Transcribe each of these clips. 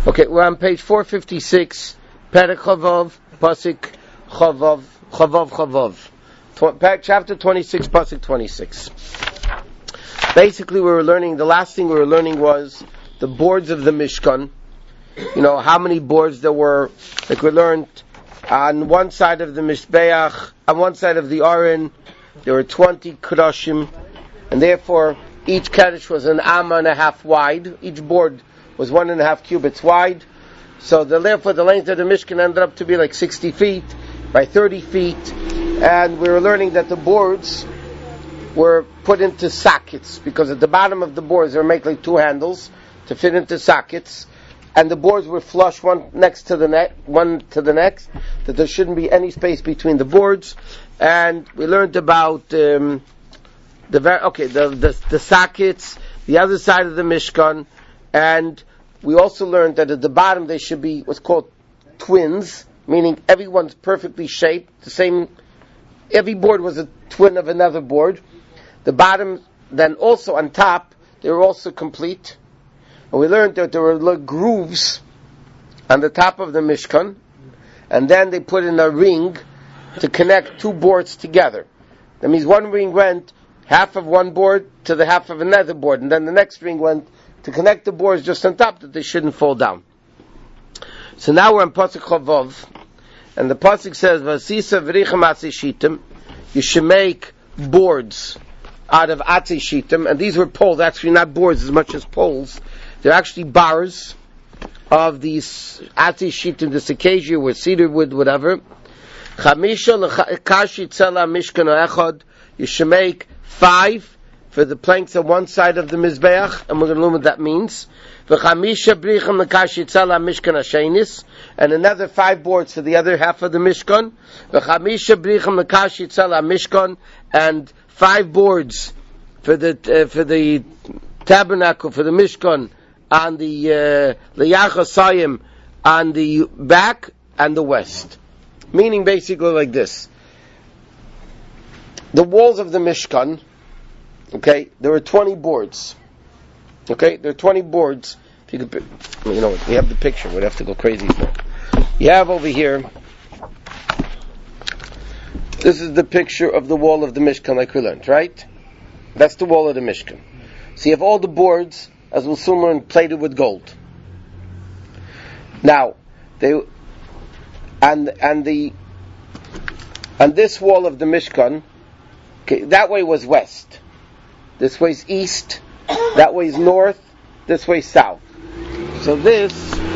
Okay, we're on page 456, Perek Chavav, Pasuk Chavav. Chapter 26, Pasuk 26. Basically, the last thing we were learning was the boards of the Mishkan. You know, how many boards there were. Like we learned, on one side of the Mishbeach, on one side of the Aron, there were 20 Kedoshim, and therefore, each Kaddish was an amma and a half wide. Each board was 1.5 cubits wide. So therefore the length of the Mishkan ended up to be like 60 feet by 30 feet. And we were learning that the boards were put into sockets, because at the bottom of the boards they were making like two handles to fit into sockets. And the boards were flush one to the next, that there shouldn't be any space between the boards. And we learned about the sockets, the other side of the Mishkan, and we also learned that at the bottom they should be what's called twins, meaning everyone's perfectly shaped, the same. Every board was a twin of another board. The bottom, then also on top, they were also complete. And we learned that there were grooves on the top of the Mishkan, and then they put in a ring to connect two boards together. That means one ring went half of one board to the half of another board, and then the next ring went to connect the boards just on top, that they shouldn't fall down. So now we're on Pasuk Chavav, and the Pasuk says, "Vasisa v'richem atzei shitim." You should make boards out of atzei shitim, and these were poles, actually not boards as much as poles. They're actually bars of these atzei shitim, this acacia with cedar wood, whatever. Chamisha l'kashi tzela mishkan echad. You should make 5 for the planks on one side of the Mizbeach, and we're going to learn what that means. V'chamisha brichim l'kashi tzela mishkan hashenis, and another 5 boards for the other half of the Mishkan. V'chamisha brichim l'kashi tzela mishkan, and 5 boards for the tabernacle, for the Mishkan, on the Liyachasayim, on the back and the west. Meaning basically like this. The walls of the Mishkan, okay, there were 20 boards. Okay, there are 20 boards. If you could, we have the picture. We'd have to go crazy for it. You have over here, this is the picture of the wall of the Mishkan, like we learned, right? That's the wall of the Mishkan. So you have all the boards, as we'll soon learn, plated with gold. Now, on this wall of the Mishkan, okay, that way was west. This way is east. That way is north. This way is south. So this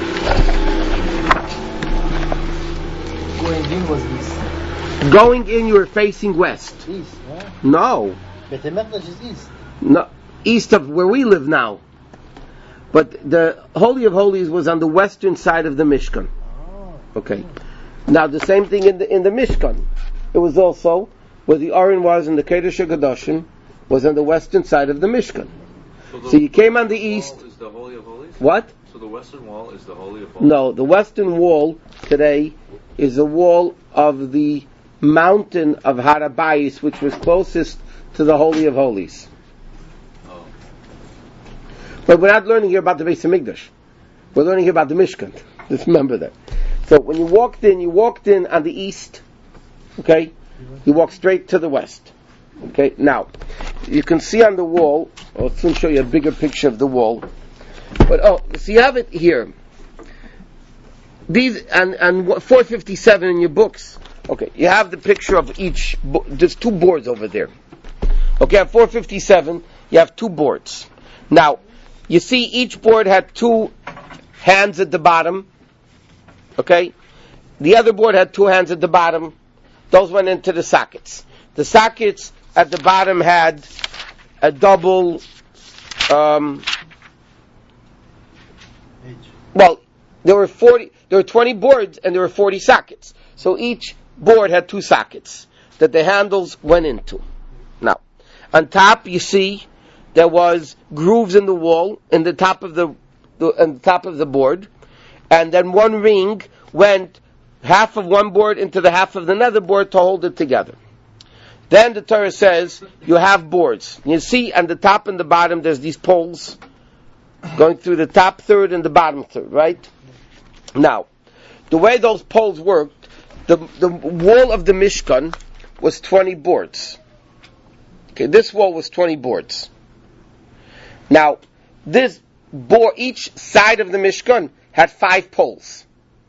going in was east. Going in, you were facing west. East, yeah? No. Beit HaMikdash is east. No, east of where we live now. But the Holy of Holies was on the western side of the Mishkan. Oh. Okay. Now the same thing in the Mishkan. It was also where the Aron was, and the Kodesh HaKadoshim was on the western side of the Mishkan. So you came on the east. Is the Holy of Holies? What? So the western wall is the Holy of Holies? No, the western wall today is the wall of the mountain of Harabayis, which was closest to the Holy of Holies. Oh. But we're not learning here about the Beis HaMikdash. We're learning here about the Mishkan. Just remember that. So when you walked in on the east, okay? You walk straight to the west. Okay, now, you can see on the wall, I'll soon show you a bigger picture of the wall, but so you have it here. These, and 457 in your books, okay, you have the picture of each, there's 2 boards over there. Okay, at 457, you have 2 boards. Now, you see each board had 2 hands at the bottom, okay? The other board had 2 hands at the bottom. Those went into the sockets. The sockets at the bottom had a double, well, there were 20 boards and there were 40 sockets. So each board had 2 sockets that the handles went into. Now, on top you see there was grooves in the wall in the top of the board, and then one ring went half of one board into the half of another board to hold it together. Then the Torah says you have boards. You see on the top and the bottom there's these poles going through the top third and the bottom third, right? Now, the way those poles worked, the wall of the Mishkan was 20 boards. Okay, this wall was 20 boards. Now, this board, each side of the Mishkan had 5 poles.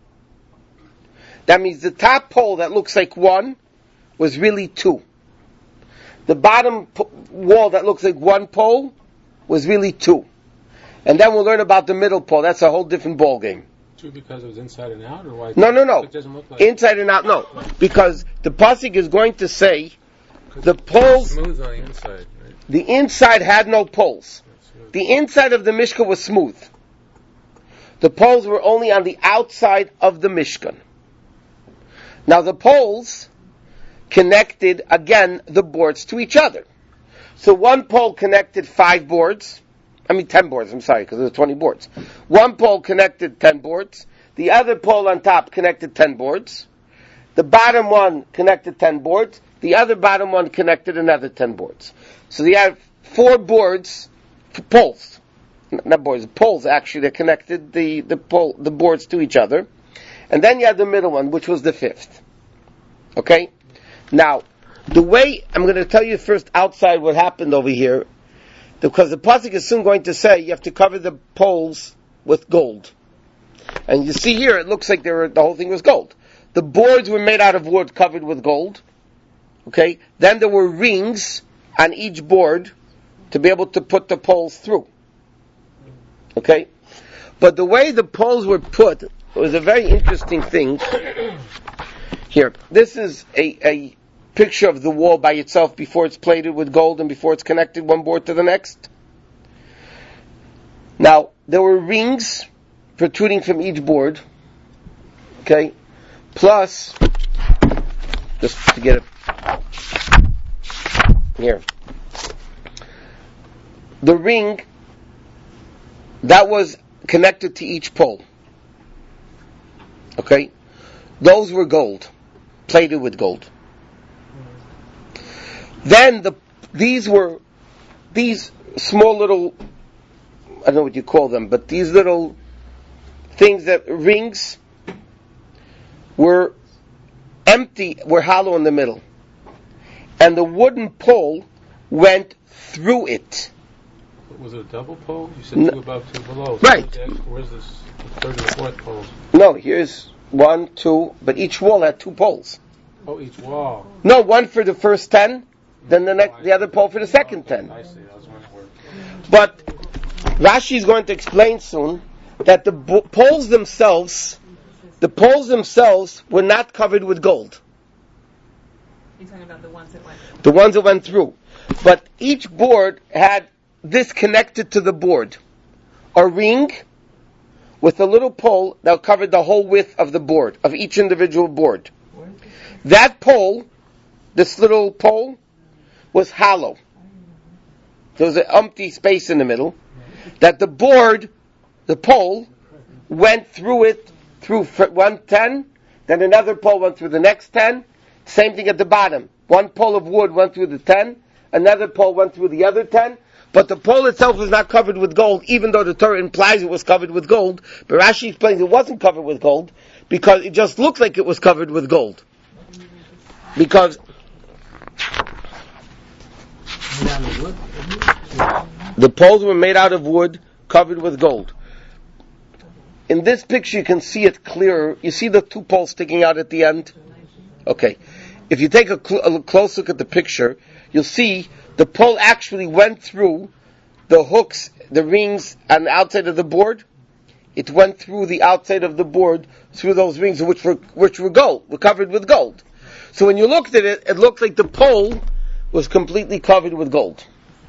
That means the top pole that looks like 1 was really 2. The bottom wall that looks like 1 pole was really 2. And then we'll learn about the middle pole. That's a whole different ball game. 2 because it was inside and out, or why? No. It doesn't look like inside and out, no. Because the pasuk is going to say the poles. Smooth on the inside, right? The inside had no poles. The inside of the Mishkan was smooth. The poles were only on the outside of the Mishkan. Now the poles connected, again, the boards to each other. So one pole connected 10 boards, because there were 20 boards. One pole connected 10 boards. The other pole on top connected 10 boards. The bottom one connected 10 boards. The other bottom one connected another 10 boards. So you have 4 boards, poles. Not boards, poles actually, that connected the boards to each other. And then you had the middle one, which was the 5th. Okay? Now, the way, I'm going to tell you first outside what happened over here, because the pasuk is soon going to say you have to cover the poles with gold. And you see here, it looks like the whole thing was gold. The boards were made out of wood covered with gold. Okay? Then there were rings on each board to be able to put the poles through. Okay? But the way the poles were put was a very interesting thing. Here, this is a picture of the wall by itself before it's plated with gold and before it's connected one board to the next. Now, there were rings protruding from each board. Okay? Plus, just to get it here. The ring that was connected to each pole. Okay? Those were gold. Plated with gold. Then these small little, I don't know what you call them, but these little things rings were empty, were hollow in the middle. And the wooden pole went through it. Was it a double pole? You said 2 above, 2 below. Right. Where's this third and fourth poles? No, here's 1, 2, but each wall had 2 poles. Oh, each wall. No, one for the first 10, then the other pole for the second 10. I see. I was wondering where. But Rashi is going to explain soon that the poles themselves were not covered with gold. You're talking about the ones that went through. The ones that went through. But each board had this connected to the board. A ring with a little pole that covered the whole width of the board, of each individual board. That pole, this little pole, was hollow. There was an empty space in the middle. That the pole, went through it, through 1 10, then another pole went through the next 10. Same thing at the bottom. One pole of wood went through the 10, another pole went through the other 10, but the pole itself was not covered with gold, even though the Torah implies it was covered with gold. But Rashi explains it wasn't covered with gold, because it just looked like it was covered with gold. Because the poles were made out of wood, covered with gold. In this picture you can see it clearer. You see the 2 poles sticking out at the end? Okay. If you take a close look at the picture, you'll see the pole actually went through the hooks, the rings on the outside of the board. It went through the outside of the board, through those rings which were gold, were covered with gold. So when you looked at it, it looked like the pole was completely covered with gold.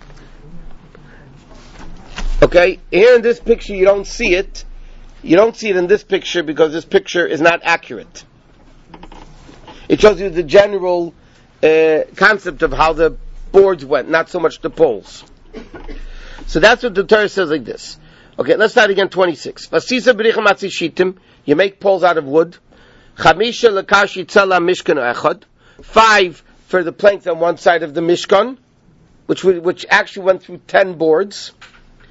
Okay? Here in this picture you don't see it. You don't see it in this picture because this picture is not accurate. It shows you the general concept of how the boards went, not so much the poles. So that's what the Torah says like this. Okay, let's start again, 26. Vasisa b'richa matzi shitim, you make poles out of wood. Chamisha l'kashi tzala mishkan echad. 5 for the planks on one side of the mishkan, which actually went through 10 boards.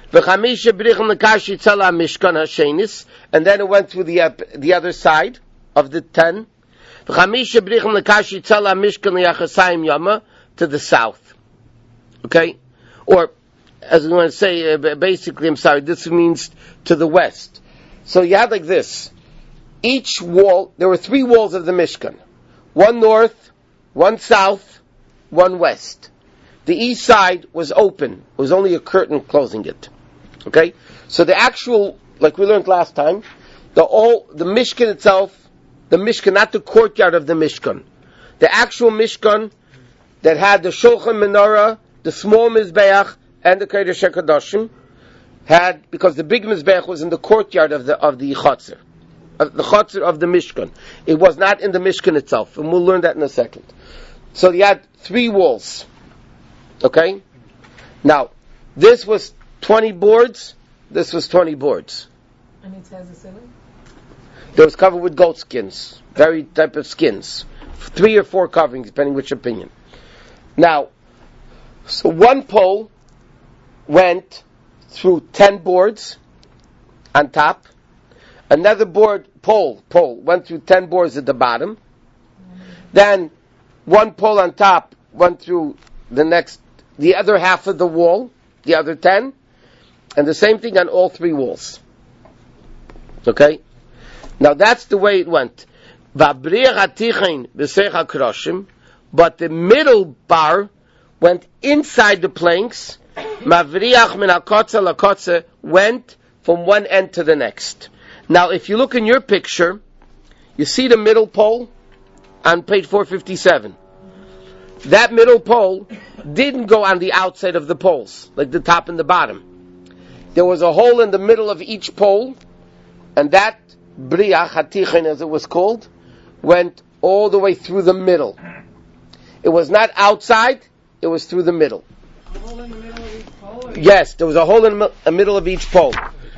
V'chamisha brichim lekashi tzala mishkan hashenis, and then it went through the other side of the 10. V'chamisha brichim lekashi tzala mishkan liyachasayim yama, to the south. Okay? Or, as we want to say, basically, I'm sorry, this means to the west. So you had like this. Each wall, there were 3 walls of the Mishkan. One north, one south, one west. The east side was open. It was only a curtain closing it. Okay? So the actual, like we learned last time, the Mishkan itself, the Mishkan, not the courtyard of the Mishkan. The actual Mishkan that had the Shulchan Menorah, the small Mizbeach, and the Kodesh HaKadoshim, had, because the big Mizbeach was in the courtyard of the Chatzir. The Chatzir of the Mishkan. It was not in the Mishkan itself. And we'll learn that in a second. So you had 3 walls. Okay? Now, this was 20 boards. This was 20 boards. And it has a ceiling? It was covered with goat skins. Very type of skins. 3 or 4 coverings, depending which opinion. Now, so one pole went through 10 boards on top. Another pole went through 10 boards at the bottom. Then one pole on top went through the other half of the wall, the other 10, and the same thing on all 3 walls. Okay? Now that's the way it went. But the middle bar went inside the planks. Went from one end to the next. Now if you look in your picture, you see the middle pole on page 457. That middle pole didn't go on the outside of the poles, like the top and the bottom. There was a hole in the middle of each pole, and that briach hatichen, as it was called, went all the way through the middle. It was not outside, it was through the middle. A hole in the middle of each pole? Yes, there was a hole in the middle of each pole.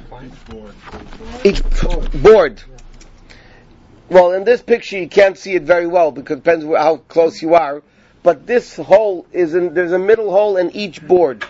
Each board. Well, in this picture you can't see it very well because it depends how close you are. But this hole there's a middle hole in each board.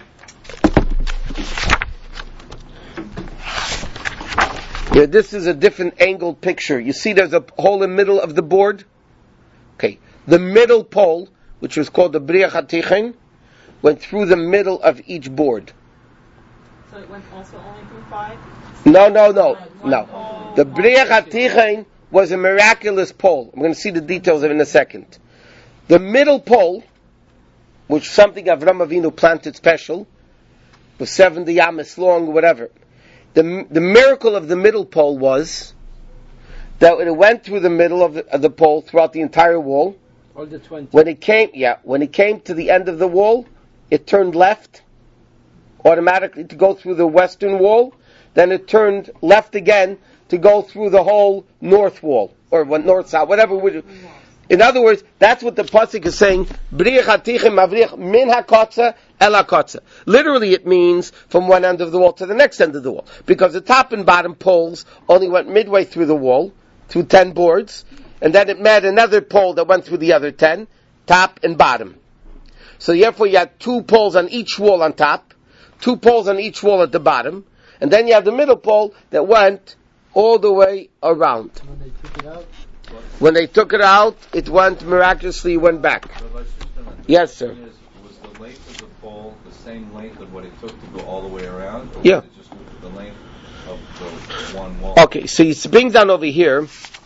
Yeah, this is a different angled picture. You see there's a hole in the middle of the board? Okay. The middle pole, which was called the Briach HaTichen, went through the middle of each board. So it went also only through 5? No. The Briach HaTichen was a miraculous pole. I'm going to see the details of it in a second. The middle pole, which is something Avram Avinu planted special, was 70 amas long or whatever. The miracle of the middle pole was that it went through the middle of the pole throughout the entire wall. All the 20. When it came to the end of the wall, it turned left automatically to go through the western wall. Then it turned left again to go through the whole north wall, or north-south, whatever. In other words, that's what the pasuk is saying. Briach hatichim mavriach min hakotza el hakotza. Literally, it means from one end of the wall to the next end of the wall, because the top and bottom poles only went midway through the wall, through 10 boards, and then it met another pole that went through the other 10, top and bottom. So therefore, you had 2 poles on each wall on top, 2 poles on each wall at the bottom, and then you have the middle pole that went all the way around. When they took it out, It went miraculously, went back. Yes, sir. Was the length of the pole the same length of what it took to go all the way around? Or Yeah. was it just the length of the one wall? Okay, so you bring down over here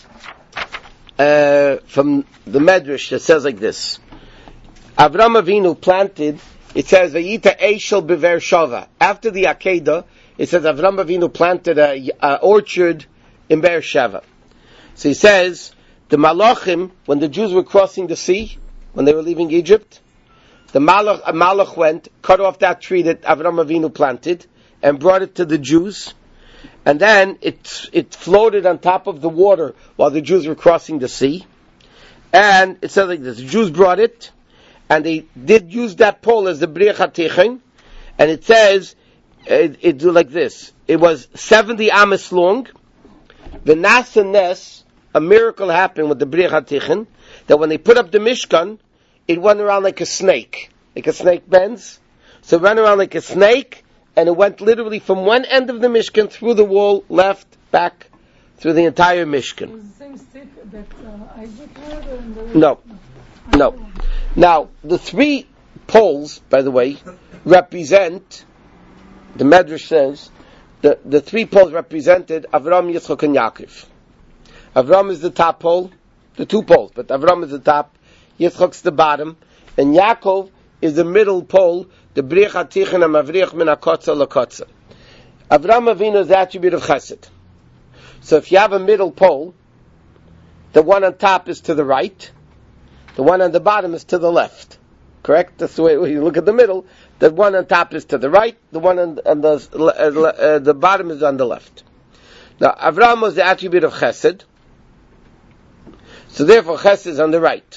from the Medrash that says like this. Avram Avinu planted, it says, Vayita Eishel Bever Shava. After the Akedah, it says Avram Avinu planted a orchard in Beersheva. So he says, the Malachim, when the Jews were crossing the sea, when they were leaving Egypt, the Malach went, cut off that tree that Avram Avinu planted, and brought it to the Jews, and then it floated on top of the water while the Jews were crossing the sea. And it says like this, the Jews brought it, and they did use that pole as the Briach HaTichen, and it says, it do like this, it was 70 amas long, the Nasa Nes, a miracle happened with the Briach HaTichen, that when they put up the Mishkan, it went around like a snake bends. So it went around like a snake, and it went literally from one end of the Mishkan through the wall, left, back, through the entire Mishkan. It was the same stick that Isaac had, and there was No. Now, the three poles, by the way, represent, the Medrash says, the three poles represented Avram, Yitzchok, and Yaakov. Avram is the top pole, the two poles, but Avram is the top, Yitzchok's the bottom, and Yaakov is the middle pole, the Briach HaTichin HaMavriach Min HaKotza LaKotza. Avram Avinu is the attribute of Chesed. So if you have a middle pole, the one on top is to the right, the one on the bottom is to the left. Correct? That's the way when you look at the middle. The one on top is to the right, the one on the bottom is on the left. Now, Avram was the attribute of Chesed, so therefore Chesed is on the right.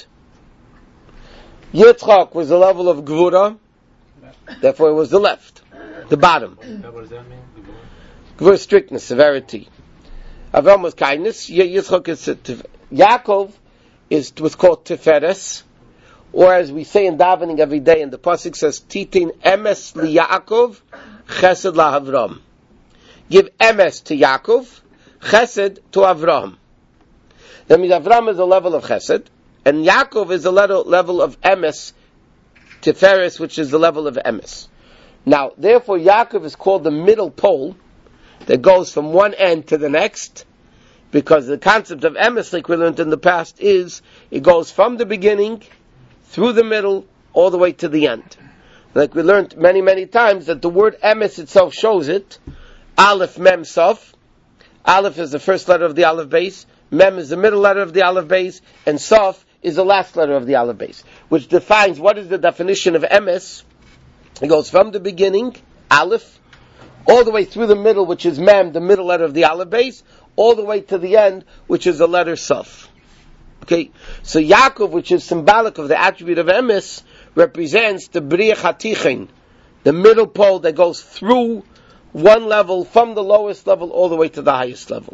Yitzchak was the level of Gvura, therefore it was the left, the bottom. What does that mean? Gvura, strictness, severity. Avram was kindness. Yitzchak is Yaakov is what's called Tiferes, or as we say in davening every day, and the pasuk says, "Titin emes liYaakov, Chesed laHavram." Give emes to Yaakov, Chesed to Avram. That means Avram is a level of Chesed, and Yaakov is a level of emes, Tiferes, which is the level of emes. Now, therefore, Yaakov is called the middle pole that goes from one end to the next, because the concept of emes, like we learned in the past, is it goes from the beginning, through the middle, all the way to the end. Like we learned many, many times, that the word emes itself shows it. Aleph, Mem, Sof. Aleph is the first letter of the Aleph base, Mem is the middle letter of the Aleph base, and Sof is the last letter of the Aleph base, which defines what is the definition of emes. It goes from the beginning, Aleph, all the way through the middle, which is Mem, the middle letter of the Aleph base, all the way to the end, which is the letter Sof. Okay, so Yaakov, which is symbolic of the attribute of emes, represents the Briach HaTichin, the middle pole that goes through one level, from the lowest level all the way to the highest level.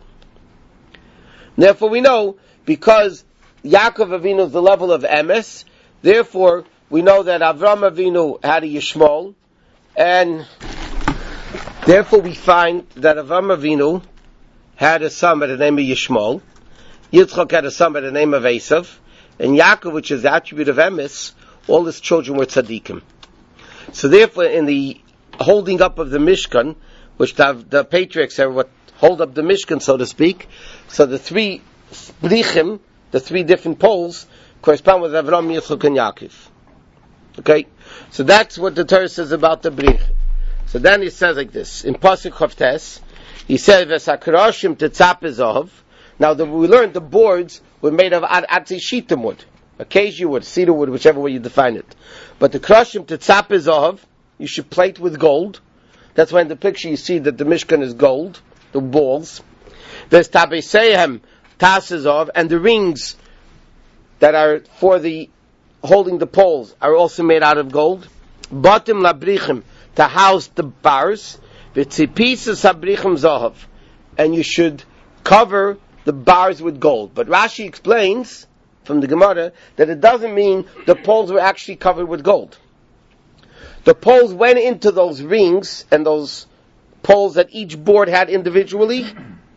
Therefore we know, because Yaakov Avinu is the level of emes, therefore we know that Avram Avinu had a Yishmol, and therefore we find that Avram Avinu had a son by the name of Yishmol, Yitzchak had a son by the name of Esav, and Yaakov, which is the attribute of emes, all his children were tzaddikim. So therefore, in the holding up of the Mishkan, which the patriarchs are what hold up the Mishkan, so to speak, so the three brichim, the three different poles, correspond with Avram, Yitzchak, and Yaakov. Okay? So that's what the Torah says about the brich. So then he says like this, in Pasuk Chavtes, he says, V'sakrashim tetzap ezav. Now we learned the boards were made of atzi shitim wood, acacia wood, cedar wood, whichever way you define it. But the krashim tetzap ezav, you should plate with gold. That's why in the picture you see that the Mishkan is gold, the balls. There's tabeseihem tas ezav, and the rings that are for the holding the poles are also made out of gold. Batim labrichim, to house the bars. V'tzipisas habrichim zahav, and you should cover the bars with gold. But Rashi explains from the Gemara that it doesn't mean the poles were actually covered with gold. The poles went into those rings and those poles that each board had individually,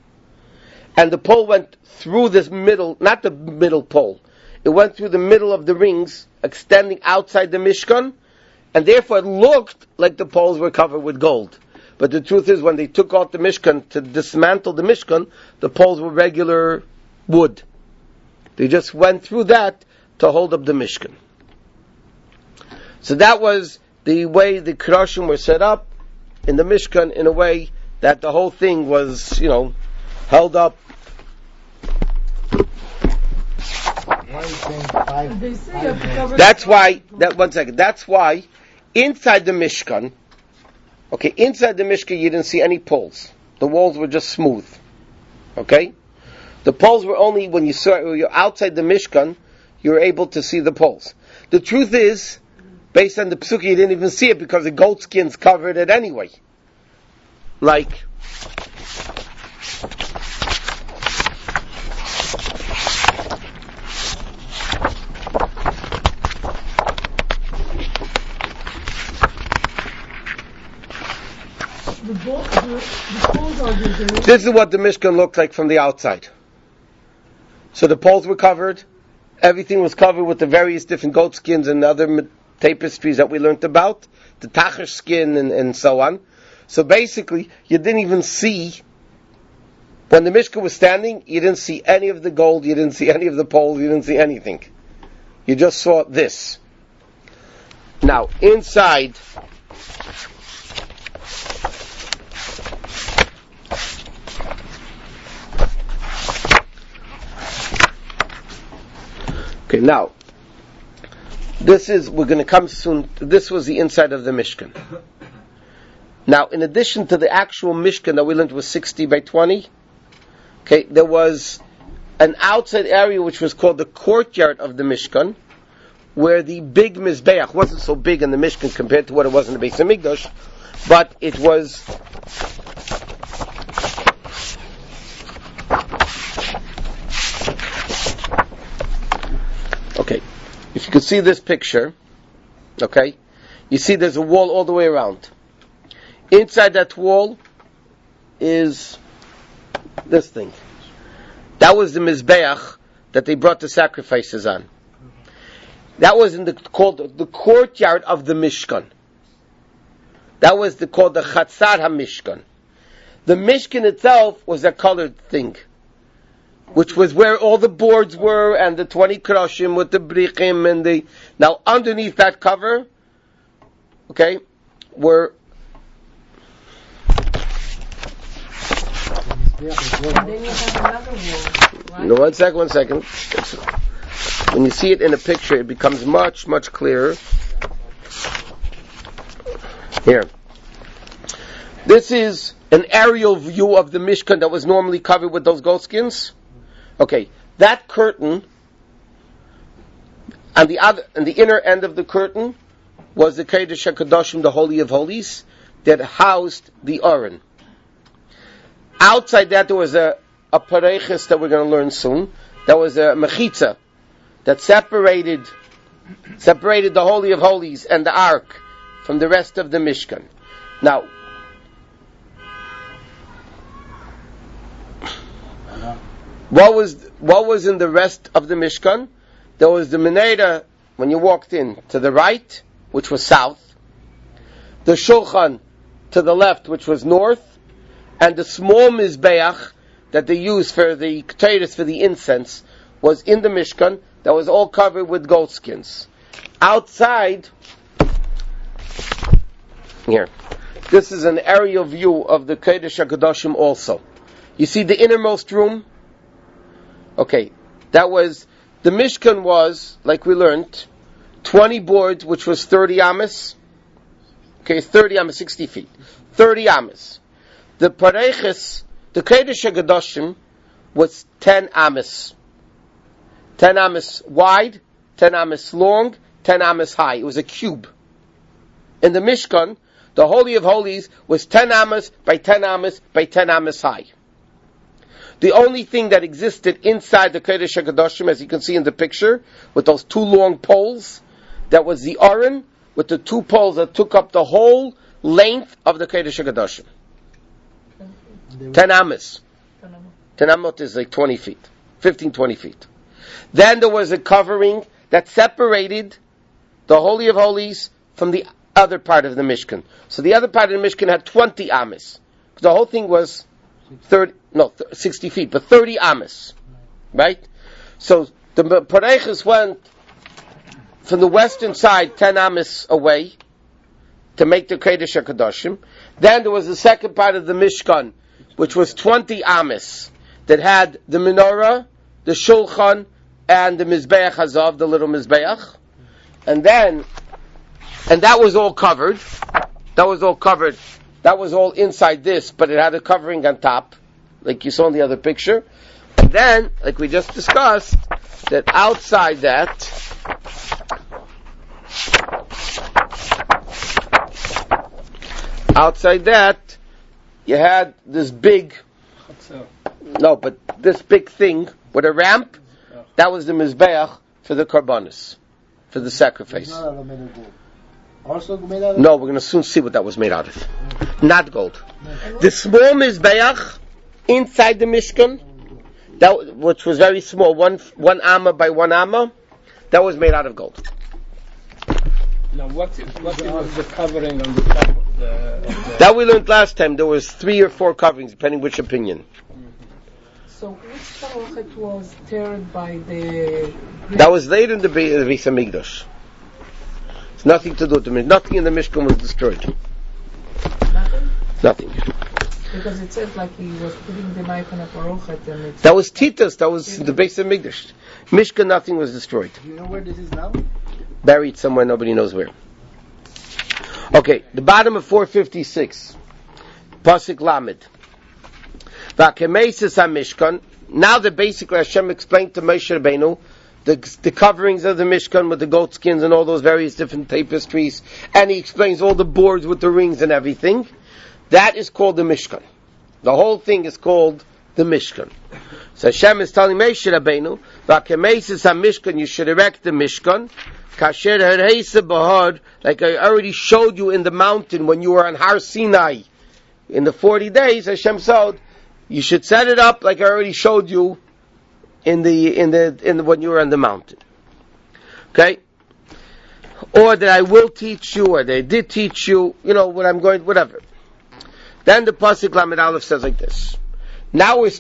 and the pole went through this middle, not the middle pole, it went through the middle of the rings, extending outside the Mishkan, and therefore it looked like the poles were covered with gold. But the truth is, when they took out the Mishkan to dismantle the Mishkan, the poles were regular wood. They just went through that to hold up the Mishkan. So that was the way the Krashim were set up in the Mishkan, in a way that the whole thing was, held up. They say you have to cover That's why, that's why inside the Mishkan, inside the Mishkan you didn't see any poles. The walls were just smooth. Okay? The poles were only when you're outside the Mishkan, you were able to see the poles. The truth is, based on the Psuki, you didn't even see it because the goat skins covered it anyway. Like, poles are the This is what the Mishkan looked like from the outside. So the poles were covered. Everything was covered with the various different goat skins and other tapestries that we learned about. The tacher skin and so on. So basically, you didn't even see, when the Mishkan was standing, you didn't see any of the gold, you didn't see any of the poles, you didn't see anything. You just saw this. Now, inside, okay, now, we're going to come soon, this was the inside of the Mishkan. Now, in addition to the actual Mishkan that we learned was 60 by 20, okay, there was an outside area which was called the courtyard of the Mishkan, where the big Mizbeach wasn't so big in the Mishkan compared to what it was in the Beis HaMikdash, but it was okay. If you could see this picture, okay, you see there's a wall all the way around. Inside that wall is this thing. That was the Mizbeach that they brought the sacrifices on. That was called the courtyard of the Mishkan. That was called the Chatzar HaMishkan. The Mishkan itself was a colored thing, which was where all the boards were and the 20 kroshim with the brichim and now underneath that cover, okay, were And then you have another wall, right? No, one second. When you see it in a picture, it becomes much, much clearer. Here. This is an aerial view of the Mishkan that was normally covered with those goat skins. Okay, that curtain, on the inner end of the curtain, was the Kodesh HaKadoshim, the Holy of Holies, that housed the Aron. Outside that, there was a pareiches that we're going to learn soon. That was a mechitza that separated the Holy of Holies and the Ark from the rest of the Mishkan. Now, what was in the rest of the Mishkan? There was the Menorah when you walked in to the right, which was south. The Shulchan to the left, which was north. And the small Mizbeach that they used for the Ketores, for the incense, was in the Mishkan, that was all covered with goat skins. Outside, here, this is an aerial view of the Kodesh HaKadoshim also. You see the innermost room? Okay, that was, the Mishkan was, like we learned, 20 boards, which was 30 amas. Okay, 30 amas, 60 feet. 30 amas. The pareiches, the Kodesh HaKadoshim, was 10 amas. 10 amas wide, 10 amas long, 10 amas high. It was a cube. In the Mishkan, the Holy of Holies was 10 amas by 10 amas by 10 amas high. The only thing that existed inside the Kodesh HaKadoshim, as you can see in the picture, with those two long poles, that was the Aron, with the two poles that took up the whole length of the Kodesh HaKadoshim. 10 amas. 10 amot is like 20 feet. 15, 20 feet. Then there was a covering that separated the Holy of Holies from the other part of the Mishkan. So the other part of the Mishkan had 20 amas. The whole thing was 60 feet, but 30 amas. Right? So the pareiches went from the western side 10 amas away to make the Kodesh HaKadoshim. Then there was the second part of the Mishkan, which was 20 amas, that had the menorah, the shulchan, and the Mizbeach Hazav, the little Mizbeach. And that was all covered. That was all inside this, but it had a covering on top, like you saw in the other picture. And then, like we just discussed, that outside that, you had this big, this big thing with a ramp. That was the Mizbeach for the Karbanis, for the sacrifice. Also made out of No, we're going to soon see what that was made out of. Not gold. The small Mizbeach inside the Mishkan, which was very small, one amma by 1 amma, that was made out of gold. Now, what was the covering on the top of the... That we learned last time. There was 3 or 4 coverings, depending which opinion. So which parochet was teared by the... That was later in the Beis Hamikdash. It's nothing to do with the Mishkan. Nothing in the Mishkan was destroyed. Nothing? Nothing. Because it says like he was putting the knife on a parochet and it's... That was Titus. That was the Beis Hamikdash. Mishkan, nothing was destroyed. Do you know where this is now? Buried somewhere, nobody knows where. Okay, the bottom of 456. Pasuk Lamed. V'akemesis ha-Mishkan. Now that basically Hashem explained to Moshe Rabbeinu the coverings of the Mishkan with the goat skins and all those various different tapestries, and he explains all the boards with the rings and everything. That is called the Mishkan. The whole thing is called the Mishkan. So Hashem is telling Moshe Rabbeinu, v'akemesis ha-Mishkan, you should erect the Mishkan, kasher hareisa b'har, like I already showed you in the mountain when you were on Har Sinai. In the 40 days, Hashem said, you should set it up like I already showed you in the when you were on the mountain. Okay? Or that I will teach you, or they did teach you, what I'm going, whatever. Then the Pasuk Lamed Aleph says like this. Now the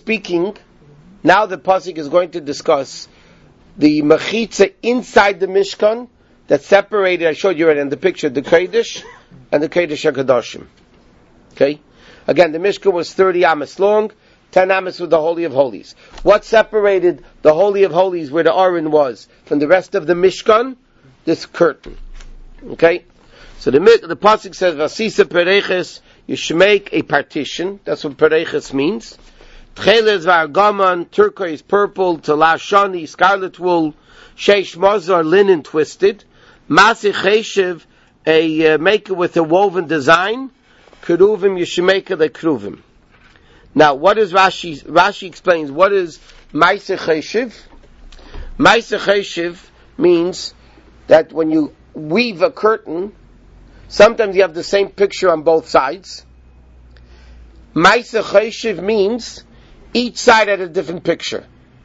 Pasuk is going to discuss the Mechitza inside the Mishkan that separated, I showed you already in the picture, the Kodesh and the Kodesh HaKadoshim. Okay? Again, the Mishkan was 30 amas long, 10 amas with the Holy of Holies. What separated the Holy of Holies, where the Aron was, from the rest of the Mishkan? This curtain. Okay? So the Pasuk says, Vasisa Pereches, you should make a partition. That's what Pereches means. Tcheles v'argaman, turquoise purple, telashani, scarlet wool, sheish mazar, linen twisted, masich cheshev, make it with a woven design, keruvim, you should make it like keruvim. Now, what is Rashi? Rashi explains, what is masich cheshev? Masich cheshev means that when you weave a curtain, sometimes you have the same picture on both sides. Masich cheshev means each side had a different picture.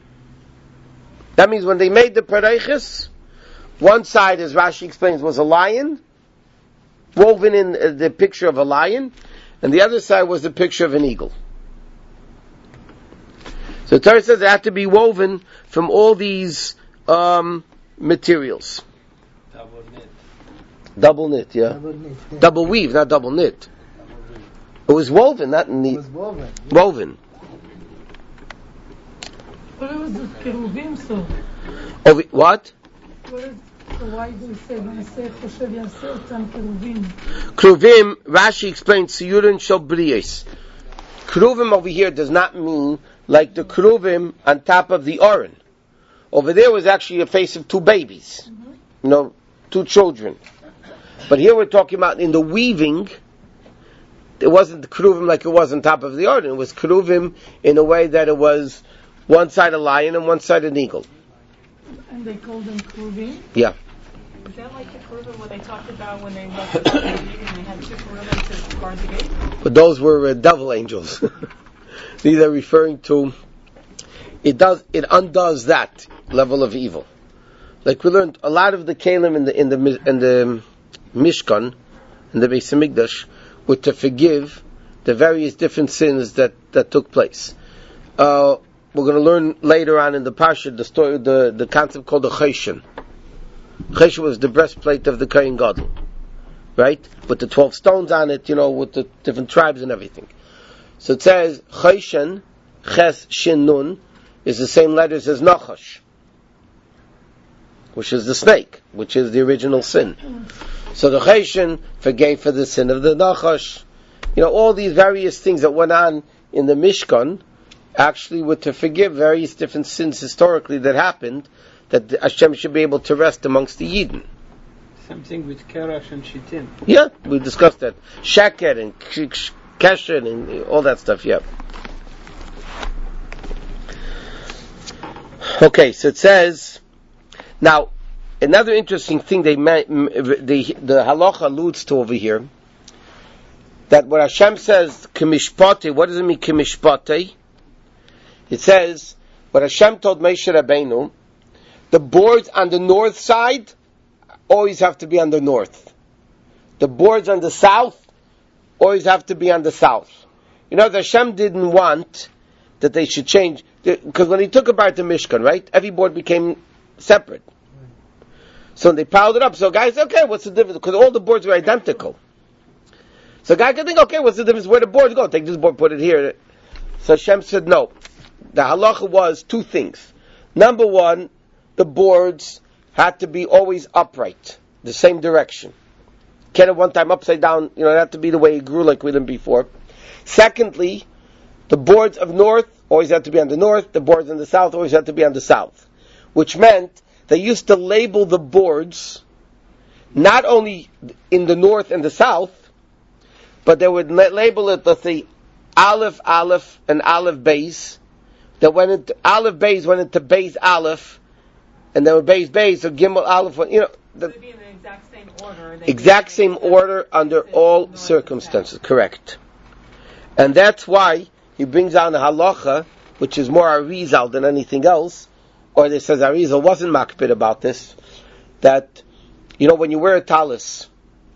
That means when they made the Pereiches, one side, as Rashi explains, was a lion, woven in the picture of a lion, and the other side was the picture of an eagle. So the Torah says it had to be woven from all these materials. Double knit, yeah. Double weave, not double knit. It was woven, not neat. It was woven. What was the Keruvim so? Oh, what? Why do we say when I say Choshev Yaseh Otam Keruvim? Keruvim, Rashi explains, Siyurin Shel Briyos. Keruvim over here does not mean like the Keruvim on top of the Aron. Over there was actually a face of 2 babies. 2 children. But here we're talking about in the weaving, it wasn't the Keruvim like it was on top of the Aron. It was Keruvim in a way that it was one side a lion and one side an eagle. And they called them Keruvim? Yeah. Is that like the Keruvim what they talked about when they left the gate and they had 2 Keruvim to guard the gate? But those were devil angels. These are referring to, it undoes that level of evil. Like we learned, a lot of the Kalim in the Mishkan, in the Beis Hamikdash, were to forgive the various different sins that took place. We're going to learn later on in the Parsha the story, the concept called the Cheshen. Cheshen was the breastplate of the Kohen Gadol, right? With the 12 stones on it, with the different tribes and everything. So it says Cheshen, Ches Shin Nun, is the same letters as Nachash, which is the snake, which is the original sin. So the Cheshen forgave for the sin of the Nachash. All these various things that went on in the Mishkan actually were to forgive various different sins historically that happened, that Hashem should be able to rest amongst the Yidden. Something with Kerash and Shittim. Yeah, we discussed that. Sheker and Kesher and all that stuff, yeah. Okay, so it says, now, another interesting thing the halacha alludes to over here that when Hashem says Kimishpate, what does it mean Kimishpate? It says, what Hashem told Moshe Rabbeinu, the boards on the north side always have to be on the north. The boards on the south always have to be on the south. You know, the Hashem didn't want that they should change, because when he took apart the Mishkan, right, every board became separate. So they piled it up. So guys, okay, what's the difference? Because all the boards were identical. So a guy could think, okay, what's the difference? Where the boards go? Take this board, put it here. So Hashem said, no. The halacha was two things. Number one, the boards had to be always upright, the same direction. Can't have one time upside down, it had to be the way it grew like we did before. Secondly, the boards of north always had to be on the north, the boards in the south always had to be on the south. Which meant they used to label the boards not only in the north and the south, but they would label it, let's say, Aleph, Aleph, and Aleph Beis. That went into Aleph Beis, went into Beis Aleph, and then Beis Beis, so Gimel Aleph, Would it be in the exact same order? Exact same order under all circumstances, correct. And that's why he brings down the halacha, which is more Arizal than anything else, or they says Arizal wasn't makpid about this, that, when you wear a talis,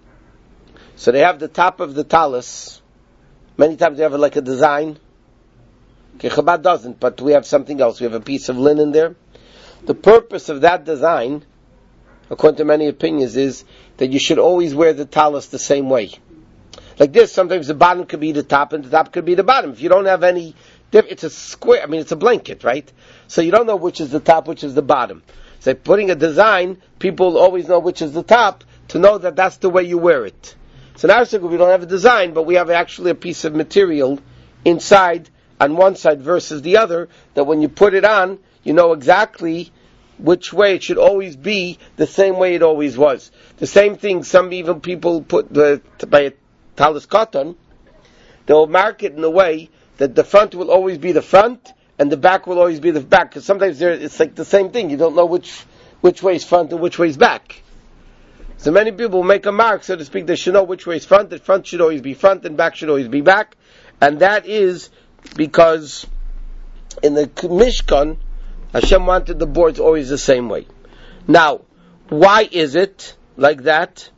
so they have the top of the talis, many times they have it like a design. Okay, Chabad doesn't, but we have something else. We have a piece of linen there. The purpose of that design, according to many opinions, is that you should always wear the talis the same way. Like this, sometimes the bottom could be the top and the top could be the bottom. If you don't have any, it's a square, it's a blanket, right? So you don't know which is the top, which is the bottom. So putting a design, people always know which is the top, to know that that's the way you wear it. So in our circle, we don't have a design, but we have actually a piece of material inside, on one side versus the other, that when you put it on, you know exactly which way it should always be, the same way it always was. The same thing, some even people put by a talis cotton, they'll mark it in a way that the front will always be the front, and the back will always be the back, because sometimes it's like the same thing, you don't know which way is front and which way is back. So many people make a mark, so to speak, they should know which way is front, the front should always be front, and back should always be back, and that is because in the Mishkan, Hashem wanted the boards always the same way. Now, why is it like that?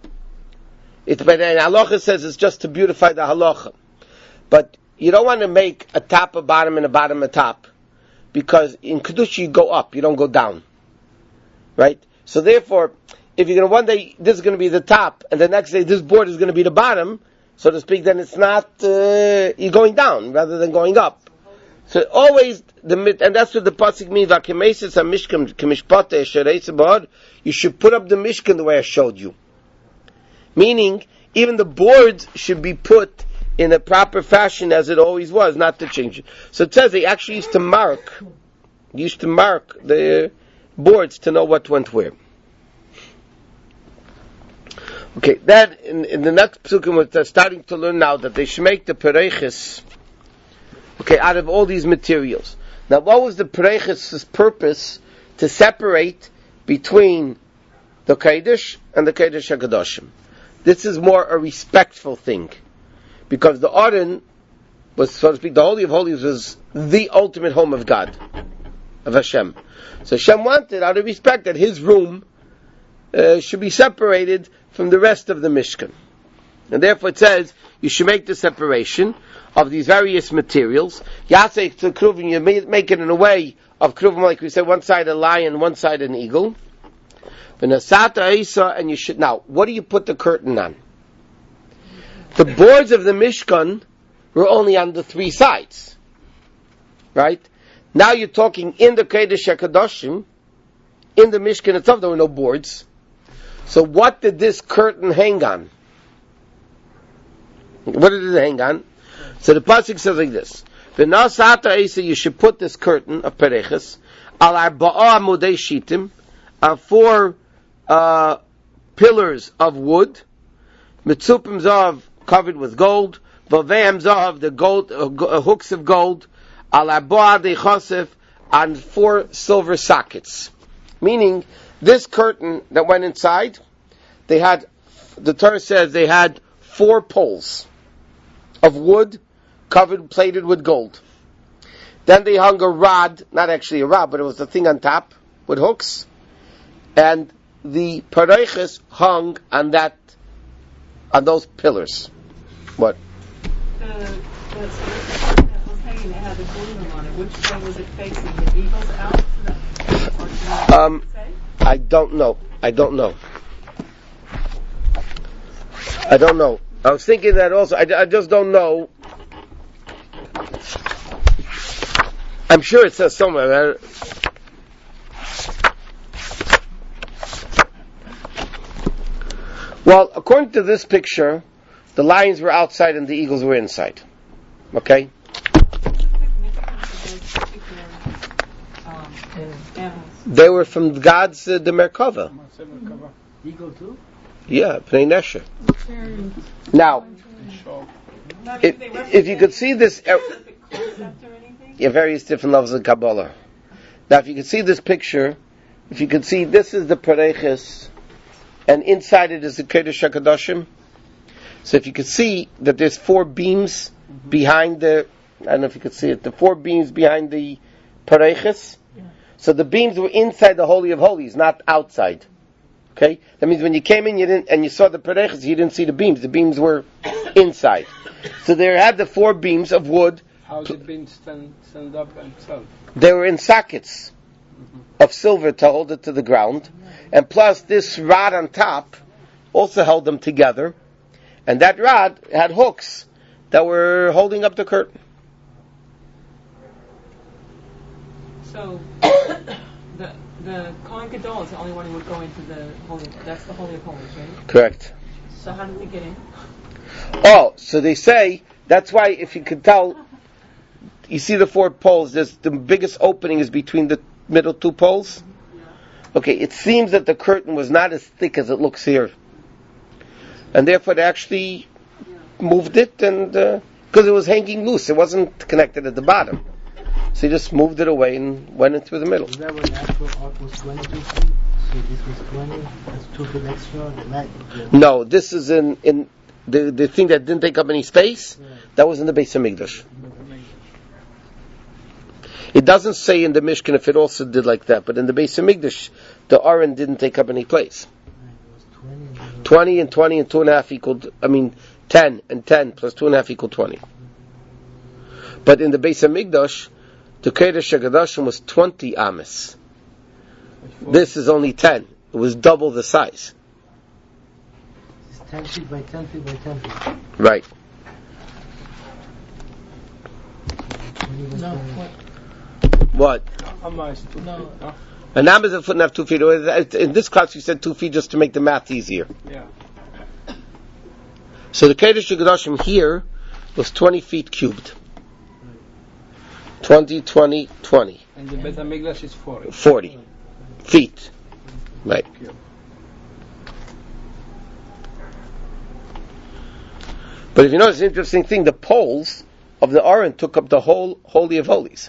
And halacha says it's just to beautify the halacha. But you don't want to make a top a bottom and a bottom a top, because in Kedusha you go up, you don't go down. Right? So therefore, if you're going to one day, this is going to be the top, and the next day this board is going to be the bottom, so to speak, then it's not, you're going down rather than going up. So always, and that's what the pasuk means, you should put up the Mishkan the way I showed you. Meaning, even the boards should be put in a proper fashion as it always was, not to change it. So it says they actually used to mark the boards to know what went where. Okay, that in the next psukim we're starting to learn now that they should make the pereiches, out of all these materials. Now, what was the pereiches' purpose? To separate between the Kodesh and the Kodesh HaKadoshim. This is more a respectful thing, because the Aron was, so to speak, the Holy of Holies was the ultimate home of God, of Hashem. So Hashem wanted, out of respect, that His room should be separated from the rest of the Mishkan. And therefore it says, you should make the separation of these various materials. Yaseh to Kruvim, you make it in a way of Kruvim, like we said, one side a lion, one side an eagle. V'nasata Isa, and you should, now, what do you put the curtain on? The boards of the Mishkan were only on the three sides. Right? Now you're talking in the Kodesh HaKadoshim, in the Mishkan itself, there were no boards. So what did this curtain hang on? What did it hang on? So the pasuk says like this: "V'nasata Isa, you should put this curtain of pereiches al arba'a amudei shitim, on 4 pillars of wood, mitzupim zav covered with gold, v'veim zav the gold hooks of gold, al arba'a de chosef, on 4 silver sockets." Meaning, this curtain that went inside, they had, the Torah says they had 4 poles. of wood plated with gold. Then they hung a rod, not actually a rod, but it was a thing on top with hooks, and the pareiches hung on those pillars. What? The that was hanging, it had the glulam on it. Which way was it facing? The eagles out? I don't know. I don't know. I was thinking that also. I just don't know. I'm sure it says somewhere. Well, according to this picture, the lions were outside and the eagles were inside. Okay? They were from God's the Merkava. Eagle too? Yeah, Pnei Nesher. Now, if you could see this, various different levels of Kabbalah. Now, if you could see this picture, if you could see, this is the Pareiches, and inside it is the Kodesh HaKadoshim. So if you could see that there's 4 beams behind I don't know if you could see it, the 4 beams behind the Pareiches. So the beams were inside the Holy of Holies, not outside. Okay? That means when you came in, and you saw the Pareiches, you didn't see the beams. The beams were inside. So they had the 4 beams of wood. How did beams stand up themselves? They were in sockets of silver to hold it to the ground. And plus this rod on top also held them together. And that rod had hooks that were holding up the curtain. So the Kohen Gadol is the only one who would go into the Holy. That's the Holy of Holies, right? Correct. So how did they get in? Oh, so they say, that's why if you could tell, you see the 4 poles, the biggest opening is between the middle 2 poles. Okay, it seems that the curtain was not as thick as it looks here. And therefore they actually moved it, and because it was hanging loose, it wasn't connected at the bottom. So he just moved it away and went in through the middle. Is that when the actual ark was 22 feet? So this was 20? That's 2 feet extra? No, this is in the thing that didn't take up any space. Yeah. That was in the Beis HaMikdash. It doesn't say in the Mishkan if it also did like that, but in the Beis HaMikdash, the Aron didn't take up any place. 20 and 20 and 2.5 equaled, 10 and 10 plus 2.5 equal 20. But in the Beis HaMikdash, the Kodesh HaKadoshim was 20 ames. This is only 10. It was double the size. It's 10 feet by 10 feet by 10 feet. Right. No. What? No. An am is a foot and a half, 2 feet. In this class, you said 2 feet just to make the math easier. Yeah. So the Kodesh HaKadoshim here was 20 feet cubed. 20, 20, 20. And the Beit HaMikdash is 40. 40 feet. Right. But if you notice, an interesting thing, the poles of the Aron took up the whole Holy of Holies.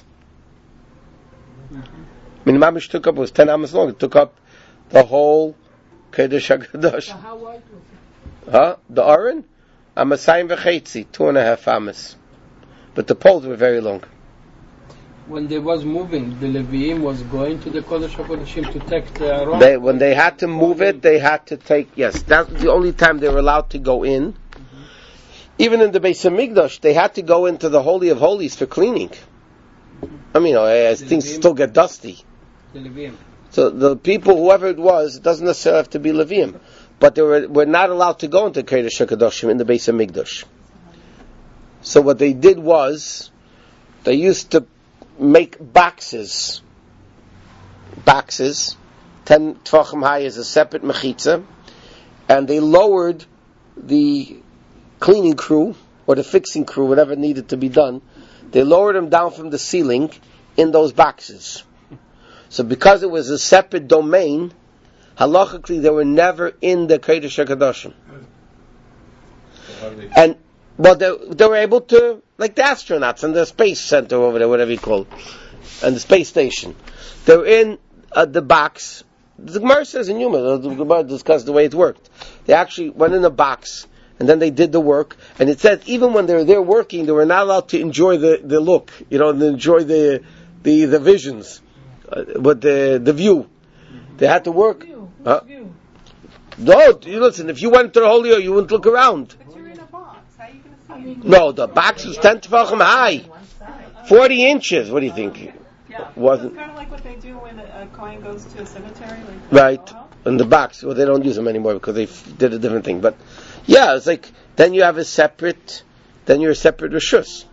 Mamish took up, it was 10 amas long, it took up the whole Kodesh HaKadosh. So how wide was it? The Aron? Amasayim v'chetzi, 2.5 amas. But the poles were very long. When they was moving, the Leviim was going to the Kodesh HaKodeshim to take the Aron? When they had to move it, they had to take, yes, that's the only time they were allowed to go in. Even in the Beis HaMikdash, they had to go into the Holy of Holies for cleaning. Things still get dusty. The Leviim. So the people, whoever it was, it doesn't necessarily have to be Leviim. But they were not allowed to go into Kodesh HaKadoshim in the Beis HaMikdash. So what they did was, they used to make boxes, 10 tvachim high as a separate mechitza, and they lowered the cleaning crew, or the fixing crew, whatever needed to be done, they lowered them down from the ceiling in those boxes. So because it was a separate domain, halachically they were never in the Kodesh HaKadoshim. And they were able to, like the astronauts in the space center over there, whatever you call it, and the space station. They were in the box. The Gemara says in Yuma, the Gemara discussed the way it worked. They actually went in a box, and then they did the work. And it says even when they were there working, they were not allowed to enjoy the look, and enjoy the visions, but the view. They had to work. View. No, listen. If you went to the Holy, you wouldn't look around. But you're in a box. How are you going to see? No, the box was 10 tefachim high, 40 inches. What do you think? Yeah. Wasn't It's kind of like what they do when a Kohen goes to a cemetery. right in the box. Well, they don't use them anymore because they did a different thing. But yeah, it's like then you have a separate. Then you're a separate rishus.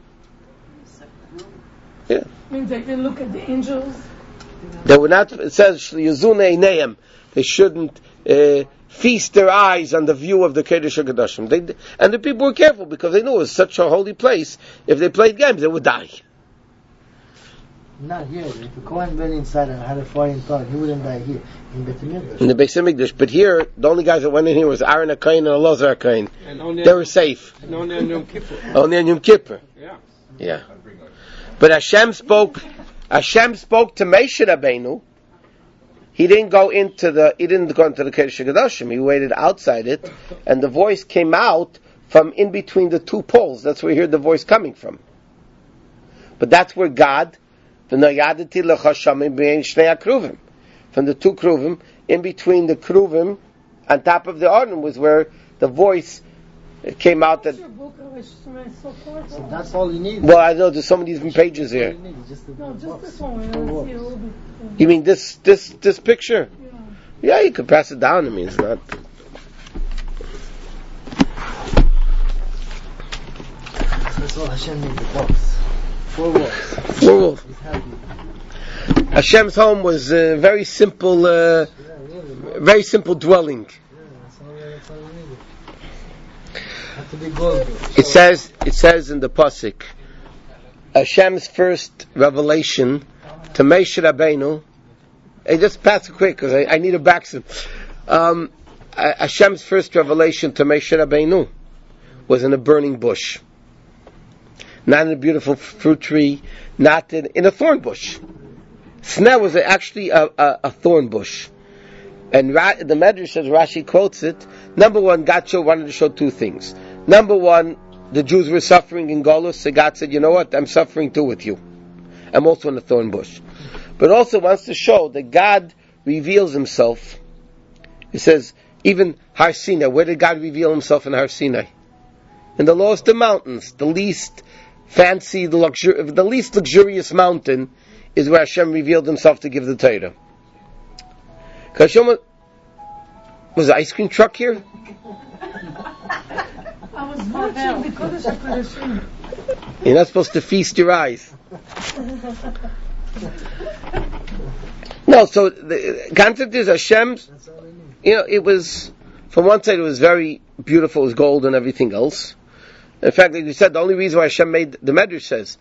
Yeah. Maybe they can look at the angels. They were not. It says Yizune Eineim. They shouldn't feast their eyes on the view of the Kodesh HaKadoshim. And the people were careful because they knew it was such a holy place. If they played games, they would die. Not here. If a Kohen went inside and had a foreign tongue, he wouldn't die here. In Beit HaMikdash. In the Beis HaMikdash. But here, the only guys that went in here was Aaron HaKohen and Elazar HaKohen. They were safe. And only on Yom Kippur. Only on Yom Kippur. Yeah. But Hashem spoke to Moshe Rabbeinu. He didn't go into the Kodesh HaKadoshim. He waited outside it, and the voice came out from in between the two poles. That's where you hear the voice coming from. But that's where God, from the two kruvim, in between the kruvim, on top of the Arnon, was where the voice came out. That So that's all you need. well, I know there's so many different pages here. Just this one. You mean this picture? Yeah, you could pass it down. I mean, it's not. That's all Hashem made the box. 4 walls. 4 walls. He's happy. Hashem's home was very simple, very simple dwelling. That's all you needed. Have to be gold. It says in the pasuk, Hashem's first revelation to Moshe Rabbeinu. Hey, just pass it quick because I need a backseat. Hashem's first revelation to Moshe Rabbeinu was in a burning bush, not in a beautiful fruit tree, not in a thorn bush. Sneh was actually a thorn bush. And the Medrash says, Rashi quotes it, number one, God wanted to show 2 things. Number one, the Jews were suffering in Golus, so God said, you know what, I'm suffering too with you. I'm also in a thorn bush. But also wants to show that God reveals himself. It says, even Har Sinai, where did God reveal himself in Har Sinai? In the lowest of mountains, the least fancy, the least luxurious mountain is where Hashem revealed himself to give the Torah. Hashem was the ice cream truck here? I was watching the Kodesh HaKodeshim. You're not supposed to feast your eyes. No, so the concept is Hashem's, it was, from one side it was very beautiful, it was gold and everything else. In fact, like you said, the only reason why Hashem made, the Medrash says,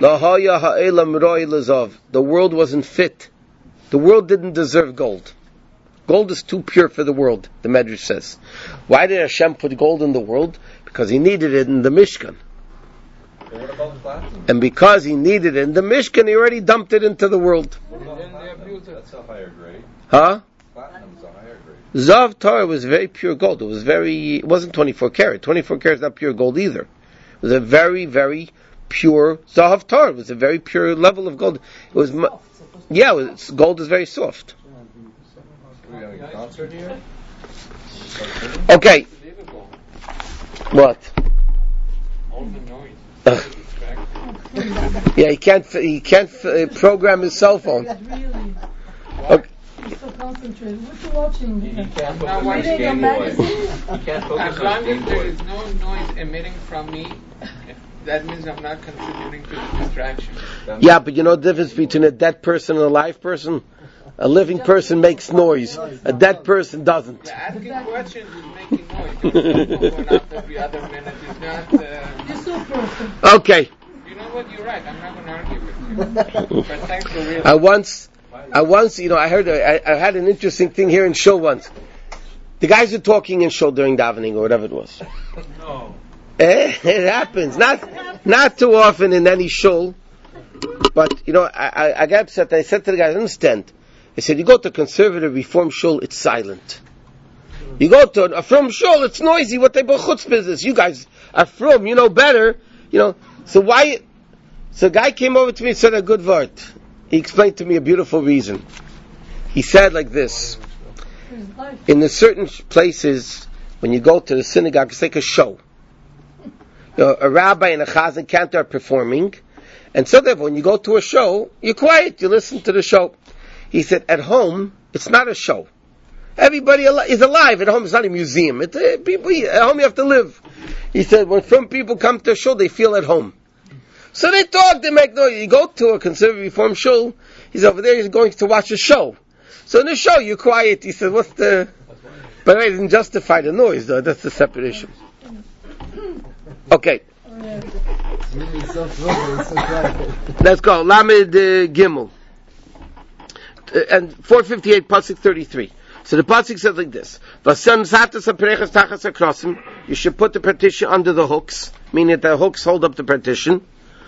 the world wasn't fit. The world didn't deserve gold. Gold is too pure for the world, the Medrash says. Why did Hashem put gold in the world? Because he needed it in the Mishkan. But what about platinum? And because he needed it in the Mishkan, he already dumped it into the world. That's a higher grade. Huh? Platinum's a higher grade. Zav Torah was very pure gold. It wasn't 24 karat. 24 karat is not pure gold either. It was a very, very pure Zav Torah. It was a very pure level of gold. It was, gold is very soft. Are we having a concert here? Okay. What? All the noise. Yeah, he can't program his cell phone. Really. Okay. He's so concentrated. What you watching? He can't Now focus on his reading a Game Boy. magazine? He can't As focus on long his as Game there Boy. is no noise emitting from me, that means I'm not contributing to the distraction. Yeah, but you know the difference between a dead person and a live person? A living person makes noise. A dead person doesn't. The asking questions is making noise. Going up every other minute is not. You're so perfect. Okay. You know what? You're right. I'm not going to argue with you. But thanks for realizing. I once, I had an interesting thing here in Shul once. The guys were talking in Shul during davening or whatever it was. No. It happens. Not too often in any Shul. But, I got upset. I said to the guys, I understand. I said, you go to conservative reform Shul, it's silent. You go to a from shul, it's noisy. What type of chutzpah is this? You guys are from, you know better. You know, so why? So a guy came over to me and said a good word. He explained to me a beautiful reason. He said like this: in the certain places, when you go to the synagogue, it's like a show. You know, a rabbi and a chazan cantor are performing, and so therefore, when you go to a show, you're quiet, you listen to the show. He said, at home, it's not a show. Everybody is alive at home. It's not a museum. People at home, you have to live. He said, when from people come to a show, they feel at home. So they talk, they make noise. You go to a conservative reform shul, he's over there, he's going to watch a show. So in the show, you're quiet. He said, what's the... But I didn't justify the noise, though. That's a separate issue. Okay. Let's go. Lamed Gimel. And 458, Pasuk 33. So the Pasuk says like this. You should put the partition under the hooks, meaning that the hooks hold up the partition.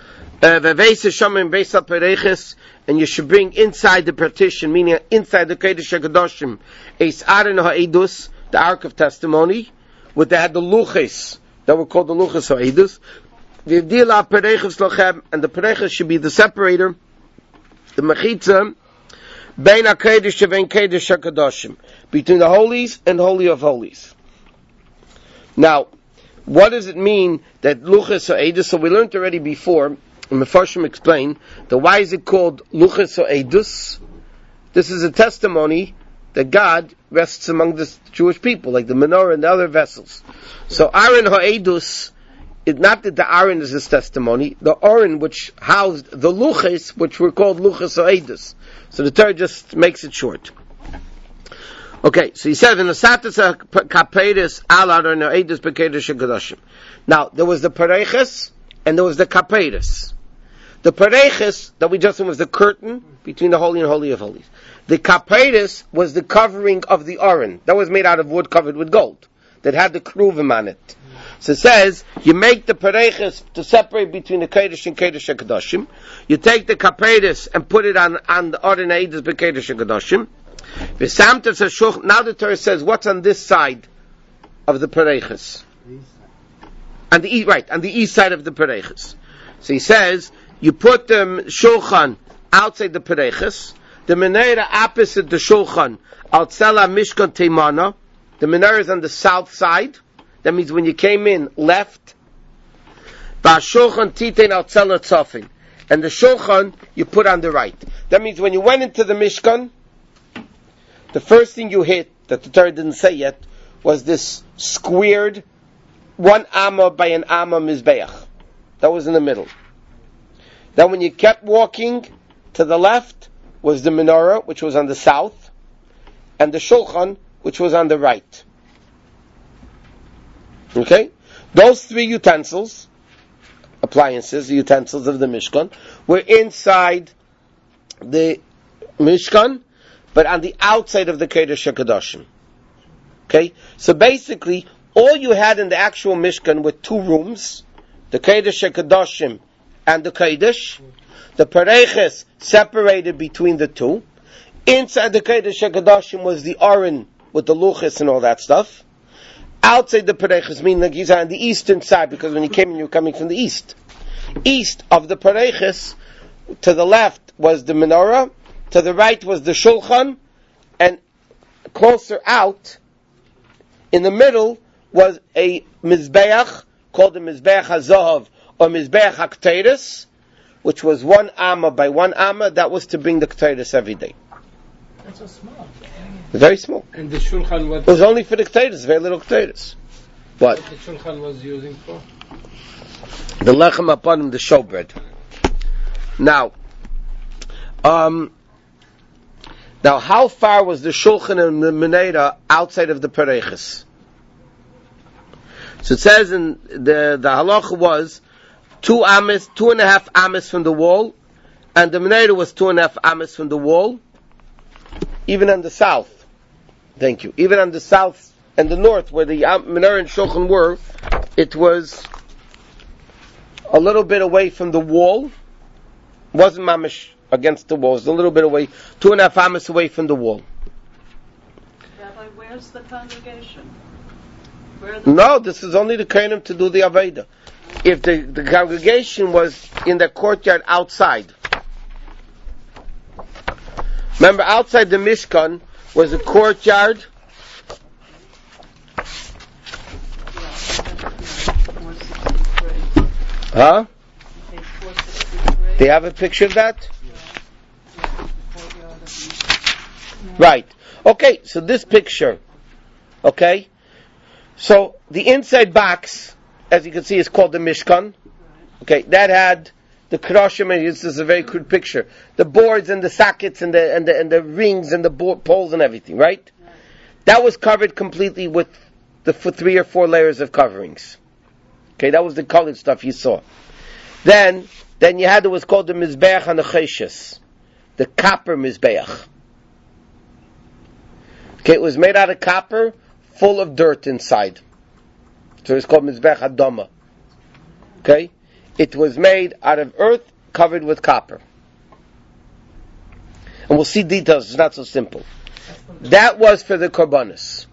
And you should bring inside the partition, meaning inside the Kodesh HaKadoshim, Eis Aaron HaEdus, the Ark of Testimony, where they had the luches, that were called the luches HaEdus. And the perechas should be the separator, the mechitza, bein HaKodesh and Kodesh HaKadoshim, between the holies and Holy of Holies. Now, what does it mean that luches HaEdus? So we learned already before, and Mefarshim explained that why is it called luches HaEdus? This is a testimony that God rests among the Jewish people, like the menorah and the other vessels. So Aaron HaEdus, not that the Aaron is his testimony, the Aaron which housed the luches, which were called luches HaEdus. So the Torah just makes it short. Okay, so he said in the Satas Kaperis al Aaron HaEdus Bekedesh HaKadoshim. Now there was the Pareches and there was the Kaperis. The Pareches that we just said was the curtain between the Holy and Holy of Holies. The Kaperis was the covering of the Aron. That was made out of wood covered with gold. That had the Kruvim on it. So it says, you make the Pareches to separate between the Kodesh and Kodesh HaKadoshim. You take the Kaperis and put it on the Aron HaEdus B'Kodesh HaKadoshim. Now the Torah says, what's on this side of the Pareches? On the east side of the Pareches. So he says, you put the Shulchan outside the Pareches, the Menorah opposite the Shulchan, Altzela Mishkan Teimana, the Menorah is on the south side, that means when you came in, left, Ba'ashulchan Titein Altzela Tzofin, and the Shulchan you put on the right. That means when you went into the Mishkan, the first thing you hit, that the Torah didn't say yet, was this squared 1 amma by an amma mizbeach. That was in the middle. Then when you kept walking to the left was the menorah, which was on the south, and the shulchan, which was on the right. Okay? Those three utensils, appliances, the utensils of the Mishkan, were inside the Mishkan, but on the outside of the Kodesh HaKadoshim. Okay? So basically, all you had in the actual Mishkan were two rooms, the Kodesh HaKadoshim and the Kodesh. The Pareches separated between the two. Inside the Kodesh HaKadoshim was the Aron with the Luchas and all that stuff. Outside the Pareches, meaning like he's on the eastern side, because when you came in, you were coming from the east. East of the Pareches, to the left was the menorah, to the right was the Shulchan, and closer out, in the middle, was a Mizbeach, called the Mizbeach HaZahav, or Mizbeach HaKteris, which was 1 amma by 1 amma. That was to bring the Kteris every day. That's so small. Very small. And the Shulchan, what it was only for the Kteris, very little Kteris. What the Shulchan was using for? The lechem upon him, the showbread. Now, how far was the Shulchan and the Menorah outside of the Pareches? So it says in the halacha was 2.5 amas from the wall, and the Menorah was 2.5 amas from the wall. Even on the south, thank you. Even on the south and the north, where the Menorah and Shulchan were, it was a little bit away from the wall. It wasn't mamish against the wall. It was a little bit away, 2.5 amas away from the wall. Rabbi, where Where's the congregation? No, this is only the Kohanim to do the Aveda. If the congregation was in the courtyard outside. Remember, outside the Mishkan was a courtyard. Huh? Do you have a picture of that? Right. Okay, so this picture. Okay? So, the inside box, as you can see, is called the Mishkan. Okay, that had the Keroshim, and this is a very crude picture. The boards and the sockets and the rings and the poles and everything, right? That was covered completely with the 3 or 4 layers of coverings. Okay, that was the colored stuff you saw. Then you had what's called the Mizbeach HaNecheshes, the copper Mizbeach. Okay, it was made out of copper, full of dirt inside. So it's called Mizbeach HaDoma. Okay? It was made out of earth, covered with copper. And we'll see details, it's not so simple. That was for the Korbanos.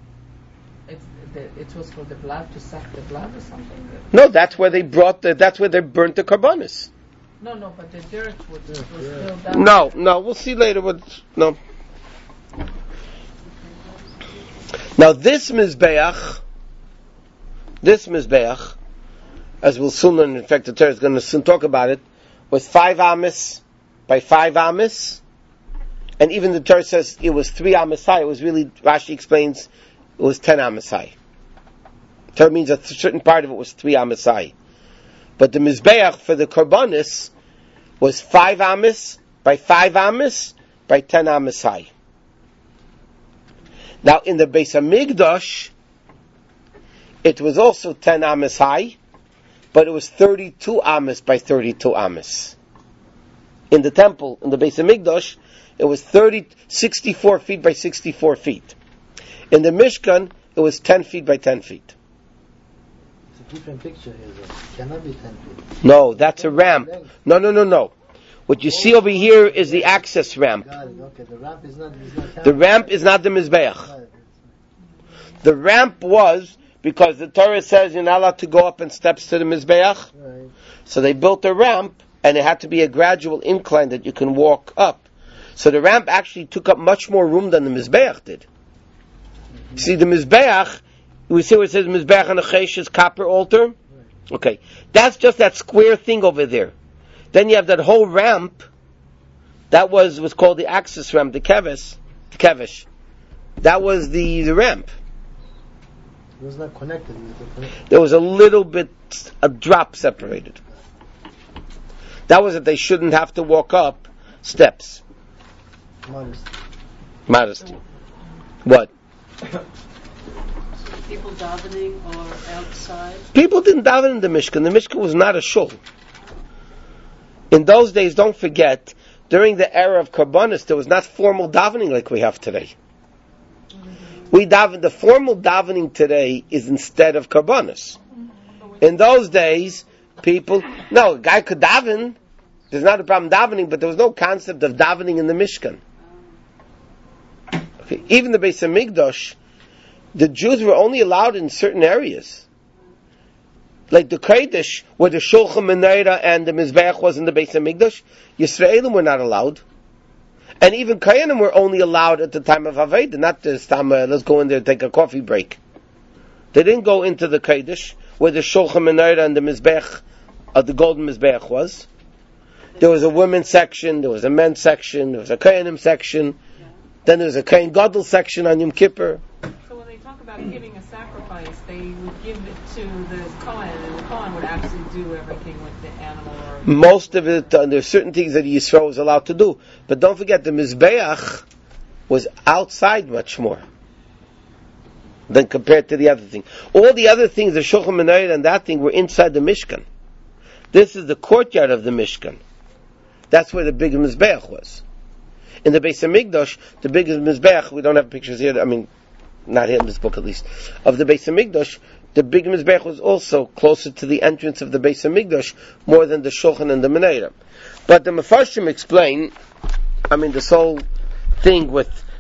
It was for the blood, to suck the blood or something? No, that's where they burnt the Korbanos. No, but the dirt was still down. No, we'll see later no. Now this Mizbeach, as we'll soon learn, in fact the Torah is going to soon talk about it, was 5 amis by 5 amis, and even the Torah says it was 3 amis high. It was really, Rashi explains, it was 10 amis high. Torah means a certain part of it was 3 amis high. But the Mizbeach for the Korbanos was 5 amis by 5 amis by 10 amis high. Now in the Beis HaMikdash, it was also 10 amis high, but it was 32 amis by 32 amis. In the temple, in the Beis HaMikdash, it was 64 feet by 64 feet. In the Mishkan, it was 10 feet by 10 feet. It's a different picture here. It cannot be 10 feet. No, that's a ramp. No. What you see over here is the access ramp. Got it. Okay, the ramp is not The ramp is not the Mizbeach. The ramp was because the Torah says you're not allowed to go up in steps to the Mizbeach. Right. So they built a ramp, and it had to be a gradual incline that you can walk up. So the ramp actually took up much more room than the Mizbeach did. See, the Mizbeach, we see where it says Mizbeach HaNecheshes copper altar? Okay. That's just that square thing over there. Then you have that whole ramp, that was called the access ramp, the kevesh. That was the ramp. It was not connected. There was a drop separated. That was that they shouldn't have to walk up steps. Modesty. What? People davening or outside? People didn't daven in the Mishkan. The Mishkan was not a shul. In those days, don't forget, during the era of Korbanos, there was not formal davening like we have today. The formal davening today is instead of Korbanos. In those days, a guy could daven, there's not a problem davening, but there was no concept of davening in the Mishkan. Okay. Even the Beis HaMikdash, the Jews were only allowed in certain areas. Like the Kodesh, where the Shulchan Menorah and the Mizbeach was in the Beis HaMikdash, Yisraelim were not allowed. And even Kohanim were only allowed at the time of Aveda, not this time, let's go in there and take a coffee break. They didn't go into the Kodesh, where the Shulchan Menorah and the Mizbeach, the golden Mizbeach was. There was a women's section, there was a men's section, there was a Kohanim section, then there was a Kohen Gadol section on Yom Kippur. So when they talk about giving a sacrifice, they would give it to the Kohen, and the Kohen would actually do everything with the animal. Most of it, there's certain things that Yisrael was allowed to do. But don't forget, the Mizbeach was outside much more than compared to the other thing. All the other things, the Shulchan Menorah and that thing, were inside the Mishkan. This is the courtyard of the Mishkan. That's where the big Mizbeach was. In the Beis HaMikdash, the biggest Mizbeach, we don't have pictures here, not here in this book at least, of the Beis HaMikdash, the big Mizbeach was also closer to the entrance of the Beis HaMikdash, more than the Shulchan and the Menorah. But the Mefarshim explain, this whole thing with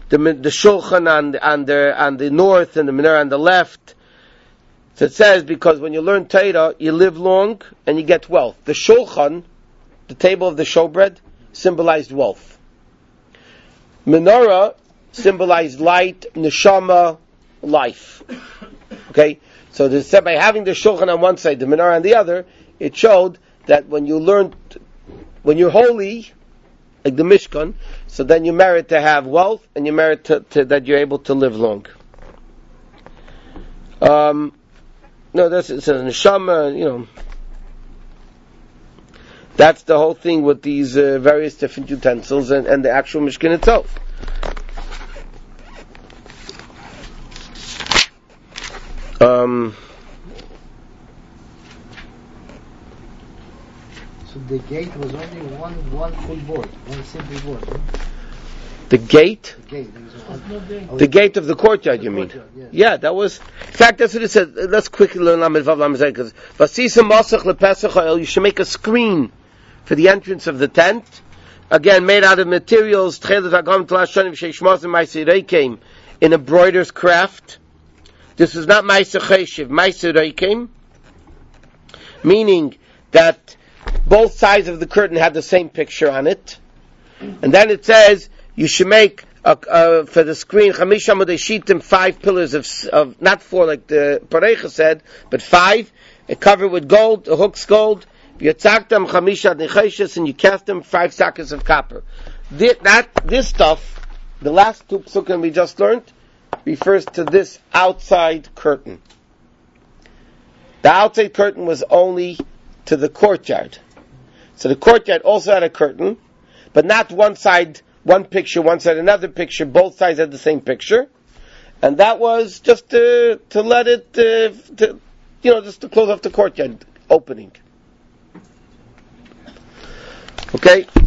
the shulchan on the north and the menorah on the left. So it says, because when you learn Torah, you live long and you get wealth. The shulchan, the table of the showbread, symbolized wealth. Menorah symbolized light, neshama, life. Okay? So they said by having the shulchan on one side, the menorah on the other, it showed that when you're holy, like the Mishkan, so then you merit to have wealth and you merit to that you're able to live long. No, it's a neshama, That's the whole thing with these various different utensils and the actual Mishkan itself. So the gate was only one full board, one simple board. Huh? The gate? The gate. The gate of the courtyard, you mean? Yes. Yeah, that was... In fact, that's what it said. Let's quickly learn Lamed Vav Lamed Zayin, because Vasisa Masach LePesach Ha'el, you should make a screen for the entrance of the tent. Again, made out of materials, in a broider's craft. This is not Ma'aseh Cheshiv, Ma'aseh Reikim, meaning that both sides of the curtain had the same picture on it. And then it says, you should make for the screen, 5 pillars of not 4 like the Parecha said, but 5, covered with gold, the hooks gold, and you cast them 5 sockets of copper. This stuff, the last 2 psukim we just learned, refers to this outside curtain. The outside curtain was only to the courtyard. So the courtyard also had a curtain, but not one side, one picture, one side another picture, both sides had the same picture. And that was just to let it, just to close off the courtyard opening. Okay?